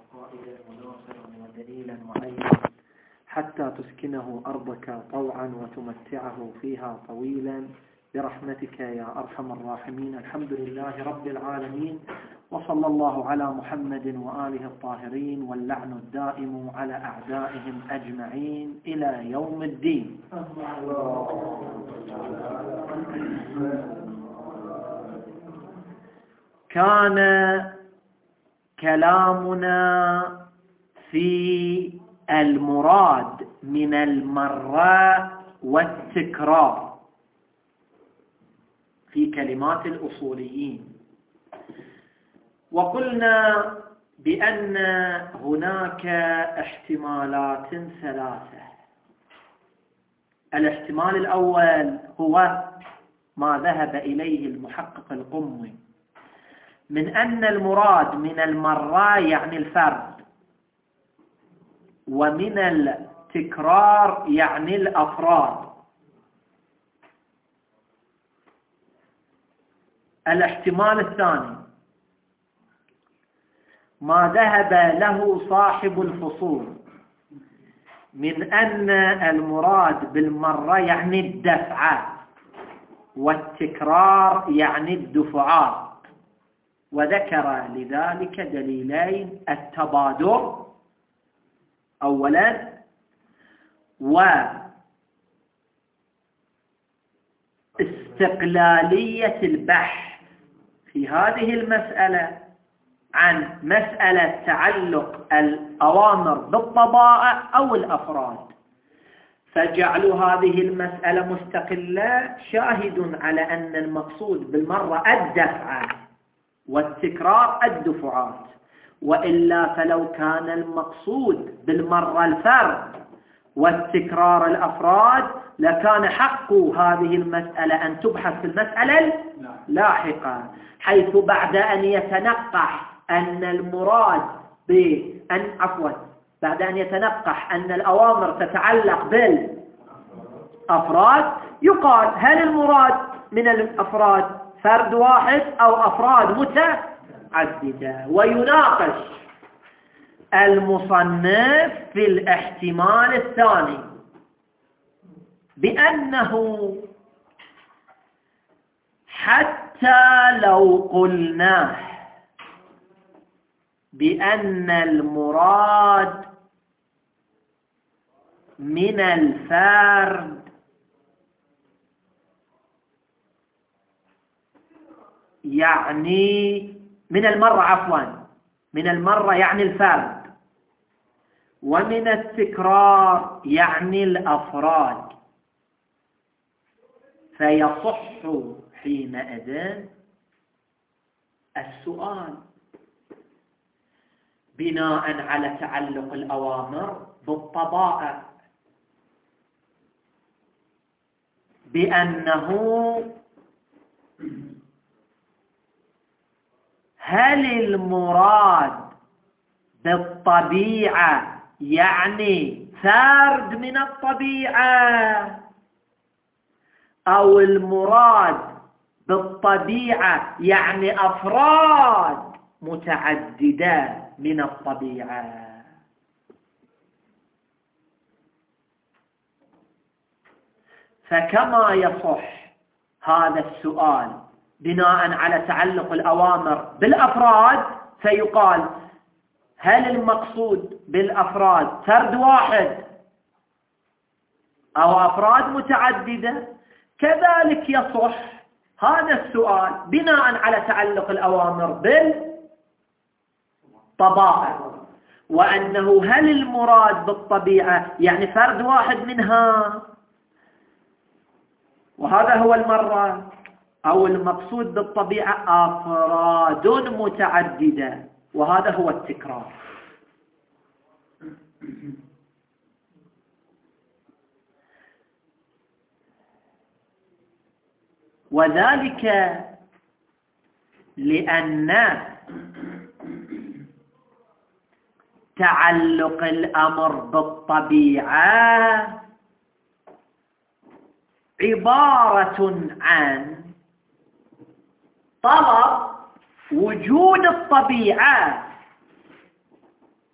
قائلا وناصرا ودليلا معينا حتى تسكنه أرضك طوعا وتمتعه فيها طويلا برحمتك يا أرحم الراحمين. الحمد لله رب العالمين، وصلى الله على محمد وآله الطاهرين، واللعن الدائم على أعدائهم أجمعين إلى يوم الدين. كان كلامنا في المراد من المرة والتكرار في كلمات الأصوليين، وقلنا بأن هناك احتمالات ثلاثة. الاحتمال الأول هو ما ذهب إليه المحقق القمي من أن المراد من المرة يعني الفرد، ومن التكرار يعني الأفراد. الاحتمال الثاني ما ذهب له صاحب الفصول من أن المراد بالمرة يعني الدفعة، والتكرار يعني الدفعات، وذكر لذلك دليلين: التبادر أولا، واستقلالية البحث في هذه المسألة عن مسألة تعلق الأوامر بالطبائع أو الأفراد، فجعلوا هذه المسألة مستقلة شاهد على أن المقصود بالمرة الدفعة والتكرار الدفعات، وإلا فلو كان المقصود بالمرة الفرد والتكرار الأفراد لكان حق هذه المسألة أن تبحث في المسألة اللاحقة، حيث بعد أن يتنقح أن المراد بعد أن يتنقح أن الأوامر تتعلق بالأفراد يقال هل المراد من الأفراد فرد واحد أو أفراد متعددة، ويناقش المصنف في الاحتمال الثاني بأنه حتى لو قلنا بأن المراد من الفرد يعني من المرة يعني الفرد، ومن التكرار يعني الأفراد، فيصح حينئذ السؤال بناء على تعلق الأوامر بالطبائع بأنه هل المراد بالطبيعة يعني فرد من الطبيعة، أو المراد بالطبيعة يعني أفراد متعددة من الطبيعة. فكما يصح هذا السؤال بناء على تعلق الأوامر بالأفراد فيقال هل المقصود بالأفراد فرد واحد أو أفراد متعددة، كذلك يصح هذا السؤال بناء على تعلق الأوامر بالطبائع، وأنه هل المراد بالطبيعة يعني فرد واحد منها وهذا هو المرة، أو المقصود بالطبيعة أفراد متعددة وهذا هو التكرار. وذلك لأن تعلق الأمر بالطبيعة عبارة عن طلب وجود الطبيعة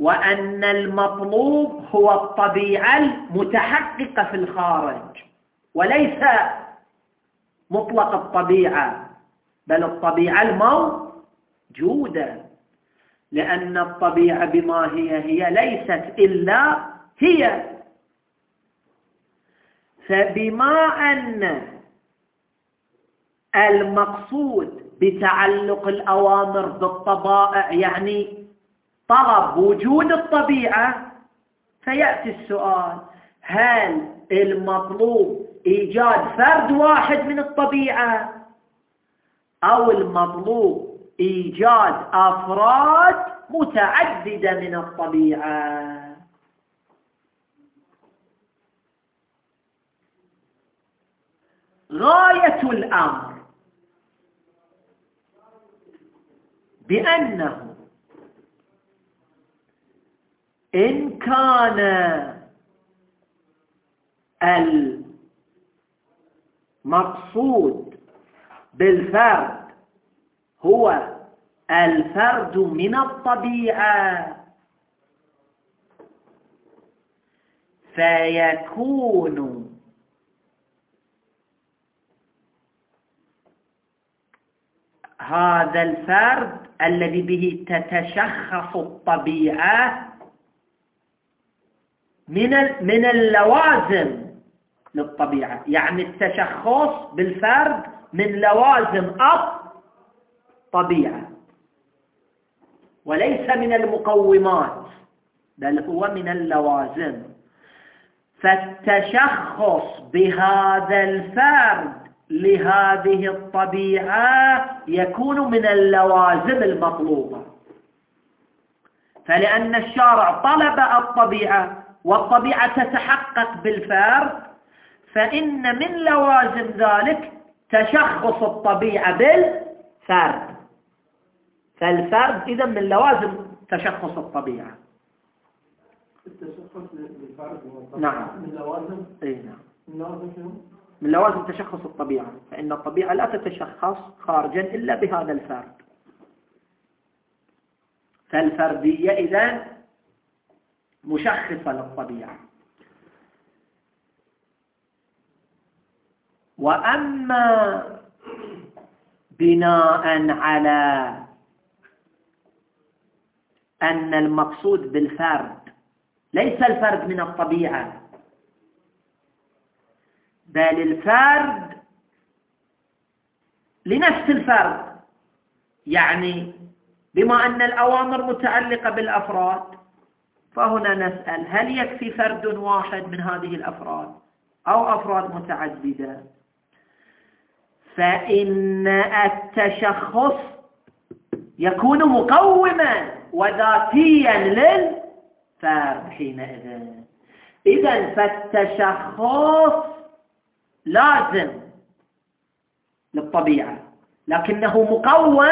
وأن المطلوب هو الطبيعة المتحققة في الخارج وليس مطلق الطبيعة، بل الطبيعة الموجودة، لأن الطبيعة بما هي ليست إلا هي. فبما أن المقصود بتعلق الأوامر بالطبائع يعني طلب وجود الطبيعة، فيأتي السؤال: هل المطلوب إيجاد فرد واحد من الطبيعة أو المطلوب إيجاد أفراد متعددة من الطبيعة؟ غاية الأمر بأنه إن كان المقصود بالفرد هو الفرد من الطبيعة، فيكون هذا الفرد الذي به تتشخص الطبيعة من اللوازم للطبيعة، يعني التشخص بالفرد من لوازم الطبيعة وليس من المقومات، بل هو من اللوازم. فالتشخص بهذا الفرد لهذه الطبيعة يكون من اللوازم المطلوبة. فلأن الشارع طلب الطبيعة والطبيعة تتحقق بالفرد، فإن من لوازم ذلك تشخص الطبيعة بالفرد. فالفرد إذا من لوازم تشخص الطبيعة. التشخص بالفرد نعم. من لوازم. نعم. من لوازم شنو؟ من لوازم تشخص الطبيعة، فإن الطبيعة لا تتشخص خارجا إلا بهذا الفرد. فالفردية إذن مشخصة للطبيعة. وأما بناء على أن المقصود بالفرد ليس الفرد من الطبيعة، بل الفرد لنفس الفرد، يعني بما أن الأوامر متعلقة بالأفراد، فهنا نسأل: هل يكفي فرد واحد من هذه الأفراد أو أفراد متعددة؟ فإن التشخص يكون مقوما وذاتيا للفرد حينئذ. إذن فالتشخص لازم للطبيعة، لكنه مقوم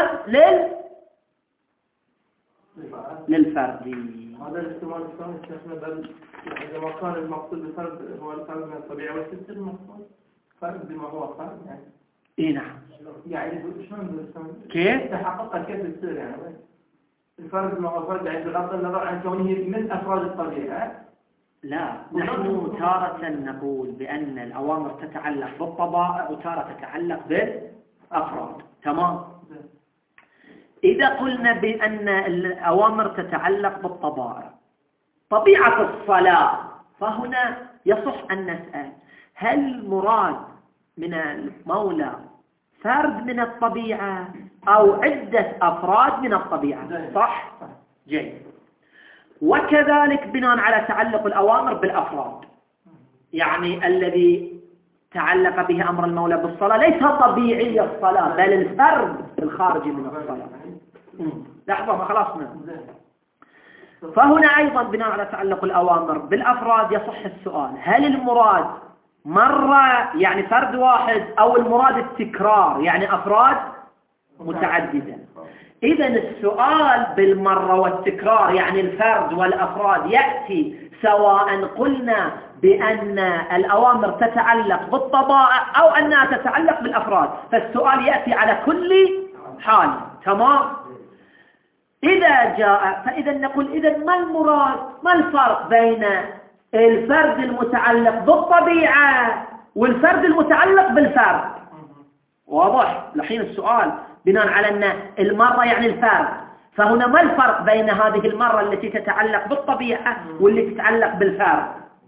للفرد. هذا الاحتمال الثاني شيخنا، بل إذا ما كان المقصود بالفرد هو الفرد من الطبيعة، ويصير المقصود فرد بما هو فرد يعني. إيه نعم. يعني شلون كيف؟ تحقق كيف يصير يعني الفرد بما هو فرد، يعني بغض النظر عن كونه من أفراد الطبيعة. لا، نحن تارة نقول بأن الأوامر تتعلق بالطبائع وتارة تتعلق بالأفراد. تمام. إذا قلنا بأن الأوامر تتعلق بالطبائع، طبيعة الصلاة، فهنا يصح أن نسأل: هل المراد من المولى فرد من الطبيعة أو عدة أفراد من الطبيعة؟ صح؟ جيد. وكذلك بناء على تعلق الأوامر بالأفراد، يعني الذي تعلق به أمر المولى بالصلاة ليس طبيعي الصلاة، بل الفرد الخارجي من الصلاة. لحظة، ما خلصنا. فهنا أيضا بناء على تعلق الأوامر بالأفراد يصح السؤال: هل المراد مرة يعني فرد واحد أو المراد التكرار يعني أفراد متعددة؟ إذن السؤال بالمرة والتكرار يعني الفرد والأفراد يأتي سواء قلنا بأن الأوامر تتعلق بالطبائع أو أنها تتعلق بالأفراد، فالسؤال يأتي على كل حال. تمام. إذا جاء فإذا نقول إذا ما المراد، ما الفرق بين الفرد المتعلق بالطبيعة والفرد المتعلق بالفرد؟ واضح؟ الحين السؤال بناء على أن المرة يعني الفرد، فهنا ما الفرق بين هذه المرة التي تتعلق بالطبيعة والتي تتعلق بالفرد؟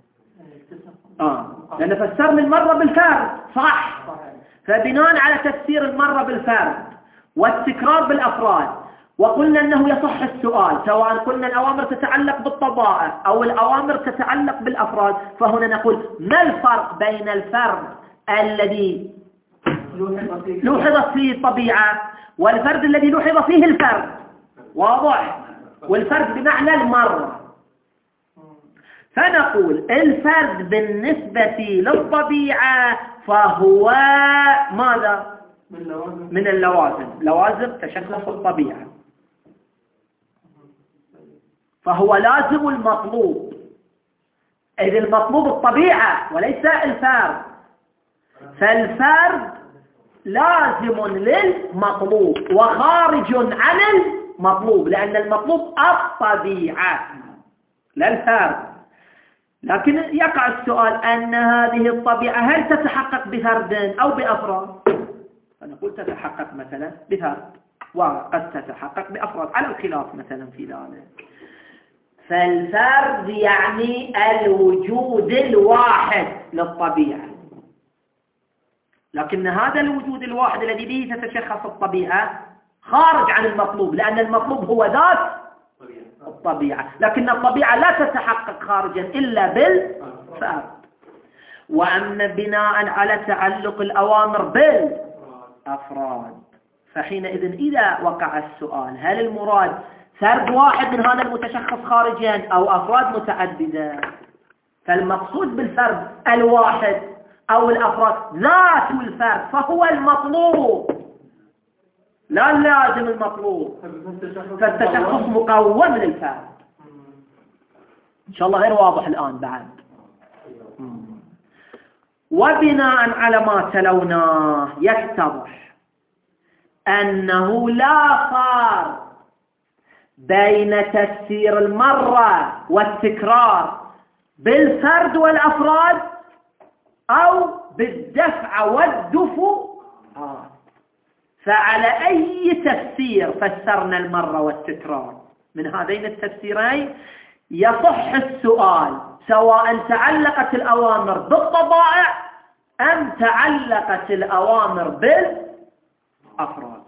لأن فسرنا المرة بالفرد صح، فبناء على تفسير المرة بالفرد والتكرار بالأفراد، وقلنا أنه يصح السؤال سواء قلنا الأوامر تتعلق بالطبائع أو الأوامر تتعلق بالأفراد، فهنا نقول ما الفرق بين الفرد الذي لوحظت فيه الطبيعة والفرد الذي لوحظ فيه الفرد؟ واضح؟ والفرد بمعنى المرة. فنقول الفرد بالنسبة للطبيعة فهو ماذا؟ من اللوازم، لوازم تشخص الطبيعة، فهو لازم المطلوب، إذ المطلوب الطبيعة وليس الفرد، فالفرد لازم للمطلوب وخارج عن المطلوب، لأن المطلوب الطبيعة لا الفرد. لكن يقع السؤال أن هذه الطبيعة هل تتحقق بفرد أو بأفراد؟ فنقول تتحقق مثلا بفرد وقد تتحقق بأفراد على الخلاف مثلا في ذلك. فالفرد يعني الوجود الواحد للطبيعة، لكن هذا الوجود الواحد الذي به تتشخص الطبيعة خارج عن المطلوب، لأن المطلوب هو ذات الطبيعة، لكن الطبيعة لا تتحقق خارجا إلا بالفرد. وأما بناء على تعلق الأوامر بالأفراد، فحينئذ إذا وقع السؤال هل المراد فرد واحد من هذا المتشخص خارجيا أو أفراد متعددة، فالمقصود بالفرد الواحد أو الأفراد ذات الفرد، فهو المطلوب لا لازم المطلوب، فالتشخص مقوم للفرد. إن شاء الله غير واضح الآن بعد. وبناء على ما تلوناه يتضح أنه لا فرق بين تفسير المرة والتكرار بالفرد والأفراد أو بالدفع والدفع، فعلى أي تفسير فسرنا المرة والتكرار من هذين التفسيرين يصح السؤال، سواء تعلقت الأوامر بالطبائع أم تعلقت الأوامر بالأفراد.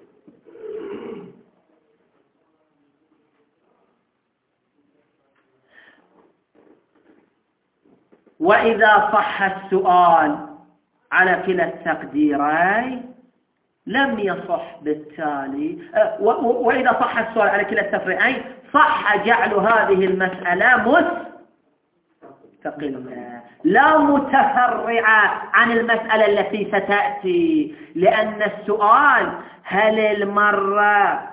وإذا صح السؤال على كلا التقديرين لم يصح بالتالي، وإذا صح السؤال على كلا التفريعين صح جعل هذه المسألة مستقلة لا متفرعة عن المسألة التي ستأتي، لأن السؤال هل المرة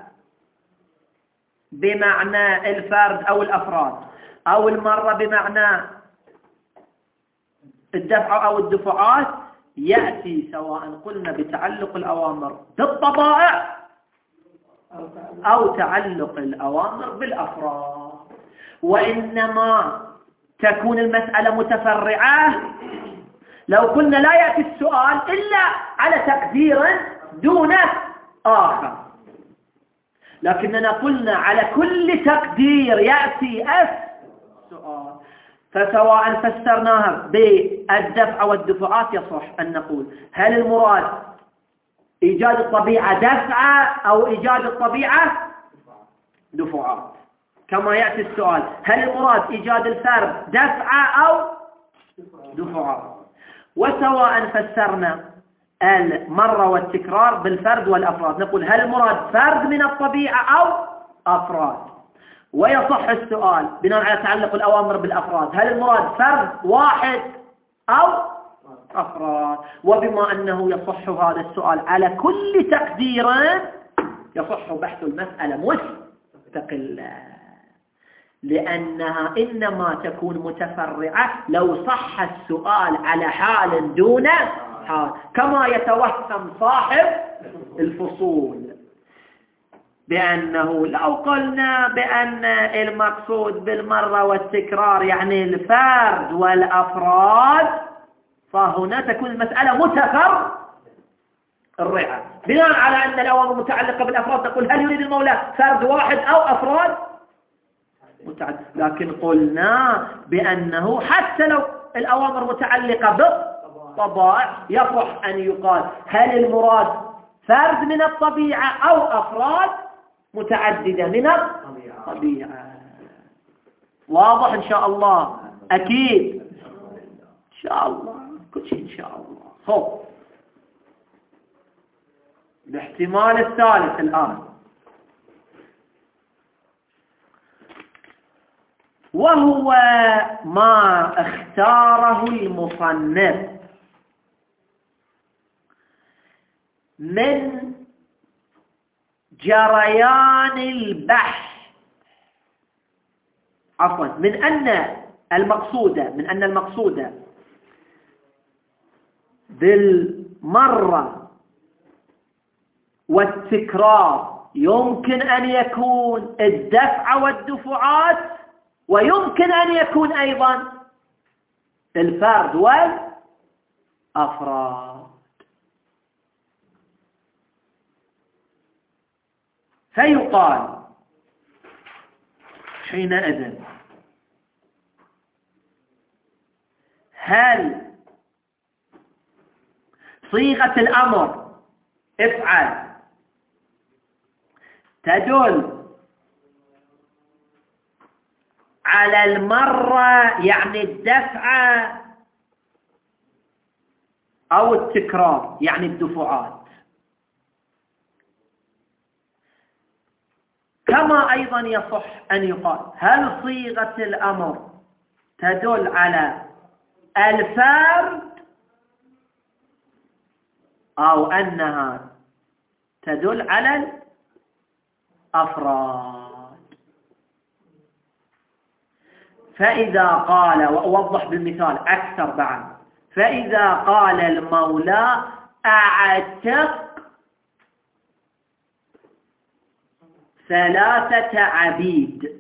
بمعنى الفرد أو الأفراد أو المرة بمعنى الدفع أو الدفعات يأتي سواء قلنا بتعلق الأوامر بالطبائع أو تعلق الأوامر بالأفراد، وإنما تكون المسألة متفرعة لو قلنا لا يأتي السؤال إلا على تقدير دون آخر، لكننا قلنا على كل تقدير يأتي السؤال، فسواء فسرناها بالدفع والدفعات يصح أن نقول هل المراد إيجاد الطبيعة دفعة أو إيجاد الطبيعة دفعات، كما يأتي السؤال هل المراد إيجاد الفرد دفعة أو دفعات. وسواء فسرنا المرة والتكرار بالفرد والأفراد نقول هل المراد فرد من الطبيعة أو أفراد. ويصح السؤال بناء على تعلق الأوامر بالأفراد هل المراد فرد واحد أو أفراد. وبما أنه يصح هذا السؤال على كل تقدير يصح بحث المسألة مستقلة، لأنها إنما تكون متفرعة لو صح السؤال على حال دون حال، كما يتوهم صاحب الفصول. بأنه لو قلنا بأن المقصود بالمرة والتكرار يعني الفرد والأفراد فهنا تكون المسألة متفرعة. بناء على أن الأوامر متعلقة بالأفراد نقول هل يريد المولى فرد واحد أو أفراد متعدد، لكن قلنا بأنه حتى لو الأوامر متعلقة بالطبائع يصح أن يقال هل المراد فرد من الطبيعة أو أفراد متعددة من الطبيعة. واضح إن شاء الله؟ أكيد إن شاء الله، كل شيء إن شاء الله. خب الاحتمال الثالث الآن، وهو ما اختاره المصنف من جريان البحث، عفوا من أن المقصود بالمرة والتكرار يمكن أن يكون الدفع والدفعات، ويمكن أن يكون أيضا الفرد والأفراد. فيقال حينئذ هل صيغة الأمر افعل تدل على المرة يعني الدفع، أو التكرار يعني الدفعات؟ كما أيضا يصح أن يقال هل صيغة الأمر تدل على الفرد أو أنها تدل على الأفراد؟ فإذا قال، وأوضح بالمثال أكثر بعد، فإذا قال المولى أعتق 3 عبيد،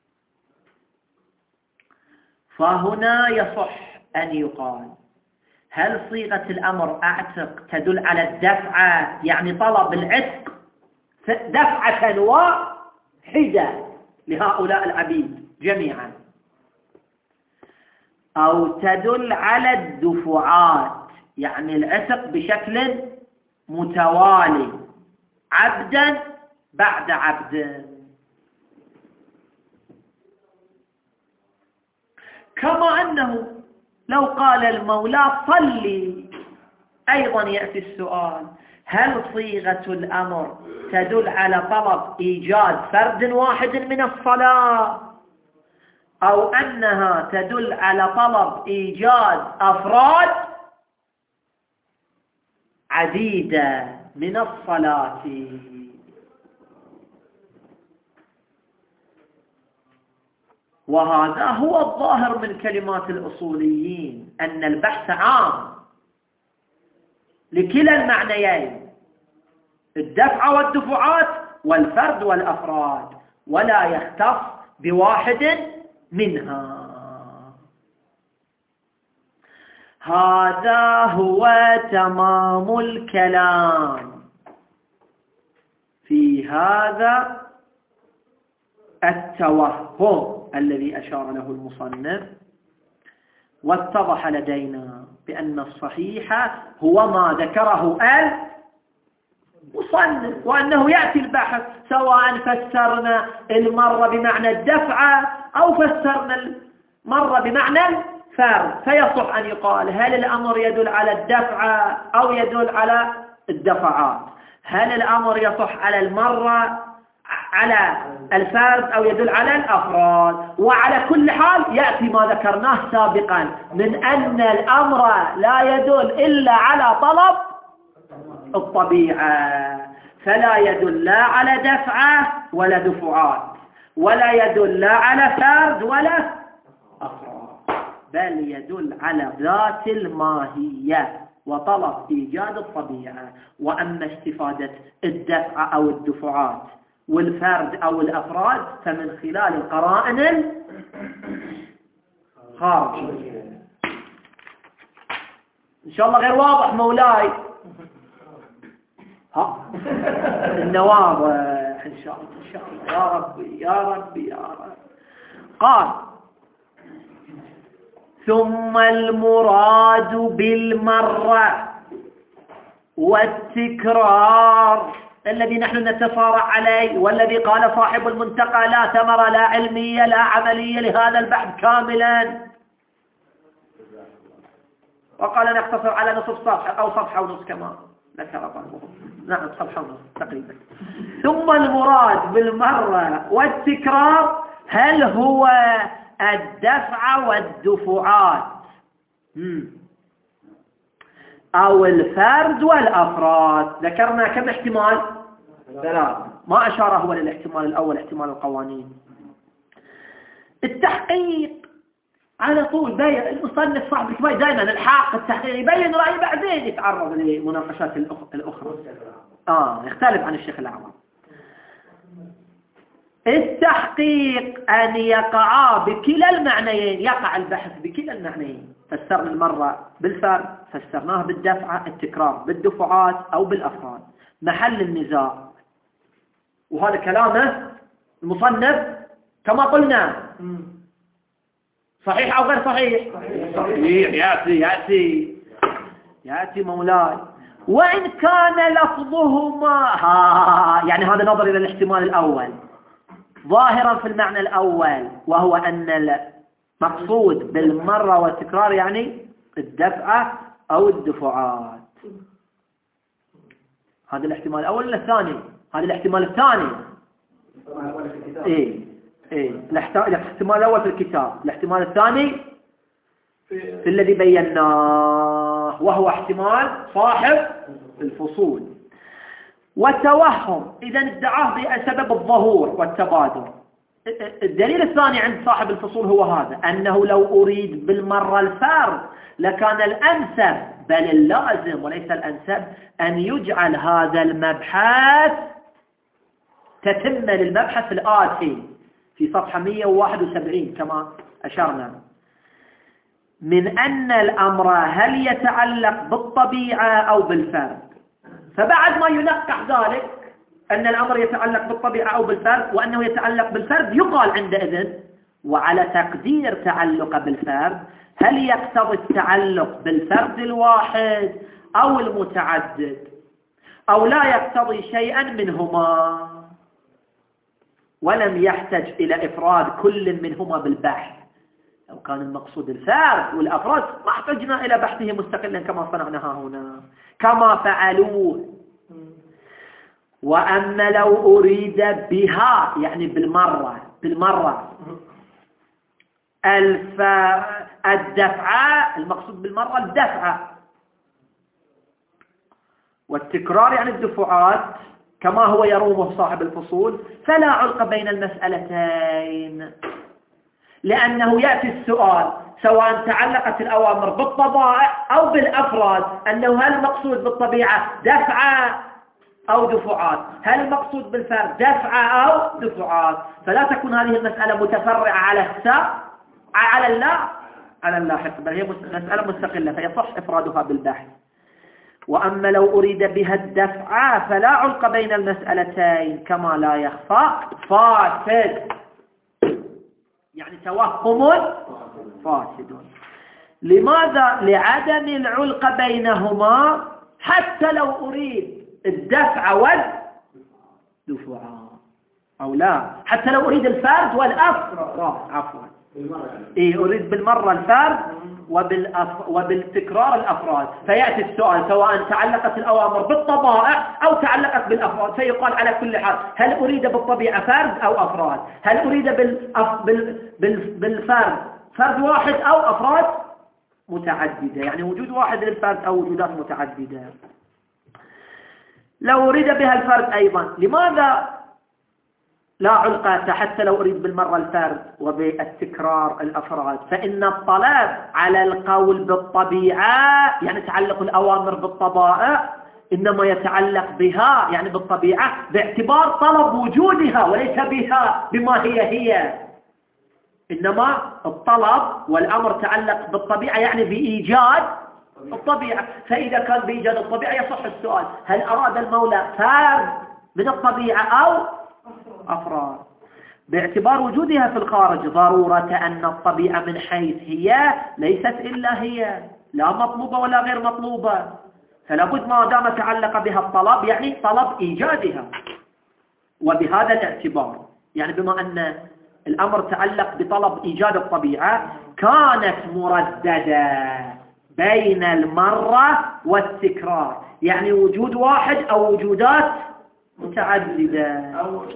فهنا يصح أن يقال هل صيغة الأمر أعتق تدل على الدفعة يعني طلب العتق دفعة واحدة لهؤلاء العبيد جميعا، أو تدل على الدفعات يعني العتق بشكل متوالي عبدا بعد عبد؟ كما أنه لو قال المولى صلي أيضا يأتي السؤال هل صيغة الأمر تدل على طلب إيجاد فرد واحد من الصلاة، أو أنها تدل على طلب إيجاد أفراد عديدة من الصلاة؟ وهذا هو الظاهر من كلمات الأصوليين أن البحث عام لكلا المعنيين، الدفع والدفعات والفرد والأفراد، ولا يختص بواحد منها. هذا هو تمام الكلام في هذا التوهم الذي أشار له المصنف، واتضح لدينا بأن الصحيح هو ما ذكره المصنف، وأنه يأتي البحث سواء فسرنا المرة بمعنى الدفع أو فسرنا المرة بمعنى الفرد، فيصح أن يقال هل الأمر يدل على الدفع أو يدل على الدفعات، هل الأمر يصح على المرة على الفرد أو يدل على الأفراد. وعلى كل حال يأتي ما ذكرناه سابقا من أن الأمر لا يدل إلا على طلب الطبيعة، فلا يدل لا على دفعة ولا دفعات، ولا يدل لا على فرد ولا أفراد، بل يدل على ذات الماهية وطلب إيجاد الطبيعة. وأما استفادة الدفع أو الدفعات والفرد أو الأفراد فمن خلال القرائن الخارجية. إن شاء الله غير واضح مولاي؟ ها إنه واضح إن شاء الله إن شاء الله. يا ربي يا ربي يا رب. قال ثم المراد بالمرة والتكرار الذي نحن نتصارع عليه، والذي قال صاحب المنتقى لا ثمرة لا علمية لا عملية لهذا البحث كاملا، وقال نقتصر على نصف صفحة أو صفحة ونصف كما ذكر بعضهم. نعم صفحة ونصف تقريبا. ثم المراد بالمرة والتكرار هل هو الدفع والدفعات أو الفرد والأفراد؟ ذكرنا كم احتمال؟ 3. ما أشار هو للاحتمال الأول احتمال القوانين. التحقيق على طول المصنف صاحب الكتاب دائما الحاق التحقيق يبين رأيه بعدين يتعرض لمناقشات الأخرى يختلف عن الشيخ الأعظم. التحقيق أن يقع بكلا المعنيين، يقع البحث بكلا المعنيين. فسرنا المرة بالفرد، فسرناه بالدفعة، التكرار بالدفعات أو بالأفراد. محل النزاع وهذا كلامه المصنف كما قلنا صحيح أو غير صحيح؟ صحيح. يأتي مولاي. وإن كان لفظهما يعني هذا نظر إلى الاحتمال الأول ظاهرا في المعنى الأول، وهو أن المقصود بالمرة والتكرار يعني الدفعة أو الدفعات. هذا الاحتمال الأول ولا الثاني؟ هذا الاحتمال الثاني. الاحتمال الأول في الكتاب، الاحتمال الثاني في الذي بيناه، وهو احتمال صاحب الفصول. والتوهم إذا ادعاه بسبب الظهور والتبادر. الدليل الثاني عند صاحب الفصول هو هذا، أنه لو أريد بالمرة الفرد لكان الأنسب بل اللازم وليس الأنسب أن يجعل هذا المبحث تتم للمبحث الآتي في صفحة 171 كما أشرنا، من أن الأمر هل يتعلق بالطبيعة أو بالفرد. فبعد ما ينقح ذلك أن الأمر يتعلق بالطبيعة أو بالفرد وأنه يتعلق بالفرد، يقال عندئذ وعلى تقدير تعلق بالفرد هل يقتضي التعلق بالفرد الواحد أو المتعدد أو لا يقتضي شيئا منهما، ولم يحتج إلى إفراد كل منهما بالبحث. لو كان المقصود الفرد والأفراد ما احتجنا إلى بحثه مستقلا كما صنعناها هنا كما فعلوه. وأما لو أريد بها يعني بالمرة الدفعة، المقصود بالمرة الدفعة، والتكرار يعني الدفعات كما هو يرومه صاحب الفصول، فلا علق بين المسألتين، لأنه يأتي السؤال سواء تعلقت الأوامر بالطبائع أو بالأفراد، أنه هل المقصود بالطبيعة دفعة أو دفعات، هل المقصود بالفرد دفعة أو دفعات، فلا تكون هذه المسألة متفرعة على اللاحق، بل هي مسألة مستقلة فيصح إفرادها بالبحث. وأما لو أريد بها الدفعة فلا علق بين المسألتين كما لا يخفى فاسد، يعني توهم فاسد. لماذا؟ لعدم العلق بينهما حتى لو أريد الدفع والدفعة، أو لا حتى لو أريد الفرد والأفراد، عفوا أريد بالمرة الفرد وبالتكرار الأفراد، فيأتي السؤال سواء تعلقت الأوامر بالطبائع أو تعلقت بالأفراد، فيقال على كل حال هل أريد بالطبيعة فرد أو أفراد، هل أريد بالفرد فرد واحد أو أفراد متعددة، يعني وجود واحد للفرد أو وجودات متعددة. لو أريد بها الفرد أيضا لماذا لا علقة حتى لو أريد بالمرة الفرد وبالتكرار الأفراد؟ فإن الطلب على القول بالطبيعة يعني تعلق الأوامر بالطبائع إنما يتعلق بها يعني بالطبيعة باعتبار طلب وجودها وليس بها بما هي إنما الطلب والأمر تعلق بالطبيعة يعني بإيجاد الطبيعة. فإذا كان بإيجاد الطبيعة يصح السؤال هل أراد المولى فرد من الطبيعة أو أفراد باعتبار وجودها في الخارج ضرورة أن الطبيعة من حيث هي ليست إلا هي لا مطلوبة ولا غير مطلوبة، فلا بد ما دام تعلق بها الطلب يعني طلب إيجادها. وبهذا الاعتبار يعني بما أن الأمر تعلق بطلب إيجاد الطبيعة كانت مرددة بين المرة والتكرار يعني وجود واحد أو وجودات متعددة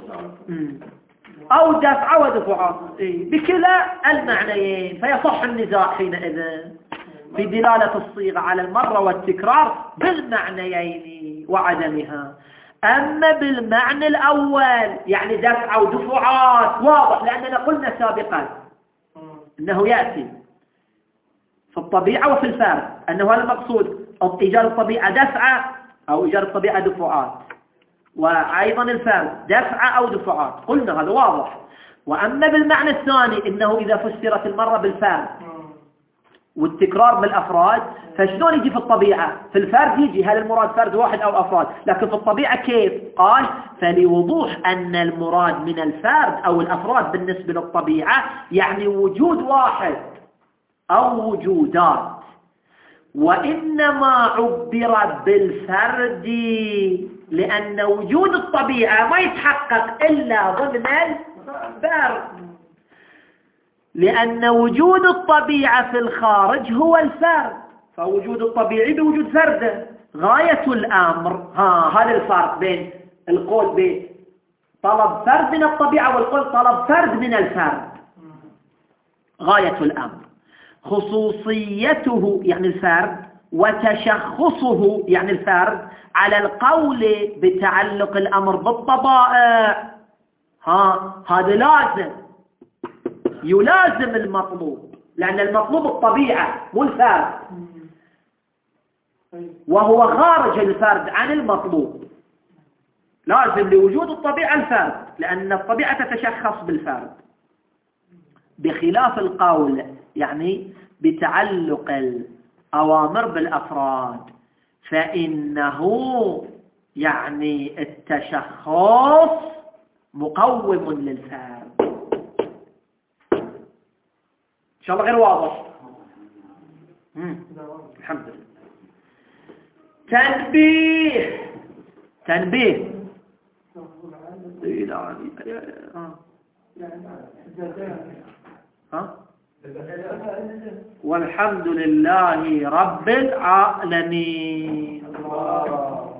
أو دفع ودفعات بكلا المعنيين، فيصح النزاع حينئذ في دلالة الصيغة على المرة والتكرار بالمعنيين وعدمها. أما بالمعنى الأول يعني دفع ودفعات واضح، لأننا قلنا سابقا أنه يأتي في الطبيعة وفي الفرد أنه هذا المقصود إيجاد الطبيعة دفع أو إيجاد الطبيعة دفعات، وأيضا الفرد دفع أو دفعات، قلنا هذا واضح. وأما بالمعنى الثاني إنه إذا فسرت المرة بالفرد والتكرار بالأفراد فشلون يجي في الطبيعة؟ في الفرد يجي هل المراد فرد واحد أو أفراد، لكن في الطبيعة كيف؟ قال فلوضوح أن المراد من الفرد أو الأفراد بالنسبة للطبيعة يعني وجود واحد أو وجودات، وإنما عبر بالفرد لأن وجود الطبيعة ما يتحقق إلا ضمن الفرد، لأن وجود الطبيعة في الخارج هو الفرد، فوجود الطبيعي بوجود فرده. غاية الأمر هذا الفرق بين القول بطلب فرد من الطبيعة والقول طلب فرد من الفرد. غاية الأمر خصوصيته يعني الفرد وتشخصه يعني الفرد على القول بتعلق الأمر بالطبائع هذا لازم يلازم المطلوب، لأن المطلوب الطبيعة مو الفرد، وهو خارج الفرد عن المطلوب. لازم لوجود الطبيعة الفرد لأن الطبيعة تتشخص بالفرد، بخلاف القول يعني بتعلق الأوامر بالأفراد فإنه يعني التشخص مقوم للفرد. إن شاء الله غير واضح. الحمد لله. تنبيه والحمد لله رب العالمين.